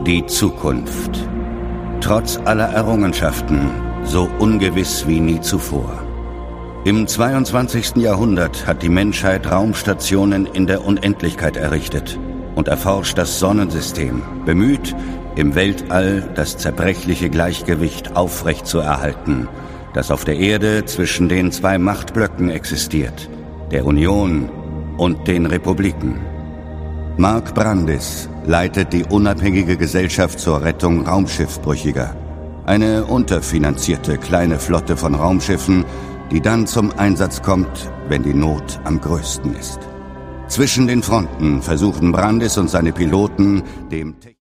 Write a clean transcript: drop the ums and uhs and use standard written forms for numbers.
Die Zukunft. Trotz aller Errungenschaften so ungewiss wie nie zuvor. Im 22. Jahrhundert hat die Menschheit Raumstationen in der Unendlichkeit errichtet und erforscht das Sonnensystem, bemüht, im Weltall das zerbrechliche Gleichgewicht aufrechtzuerhalten, das auf der Erde zwischen den zwei Machtblöcken existiert, der Union und den Republiken. Mark Brandis leitet die unabhängige Gesellschaft zur Rettung Raumschiffbrüchiger. Eine unterfinanzierte kleine Flotte von Raumschiffen, die dann zum Einsatz kommt, wenn die Not am größten ist. Zwischen den Fronten versuchen Brandis und seine Piloten, dem